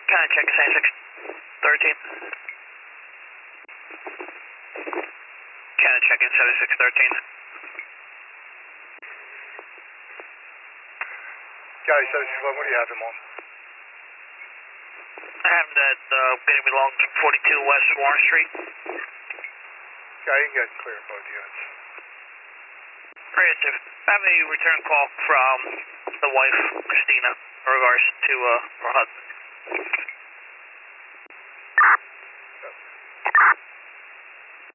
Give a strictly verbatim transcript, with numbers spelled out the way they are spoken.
Can I check seventy-six thirteen? Can I check in seventy-six thirteen? Guy seventy-six eleven, what do you have him on? I have him at uh, getting me along forty-two West Warren Street. Guy, you can get clear in both units. Creative. I have a return call from the wife, Christina, in regards to uh, her husband.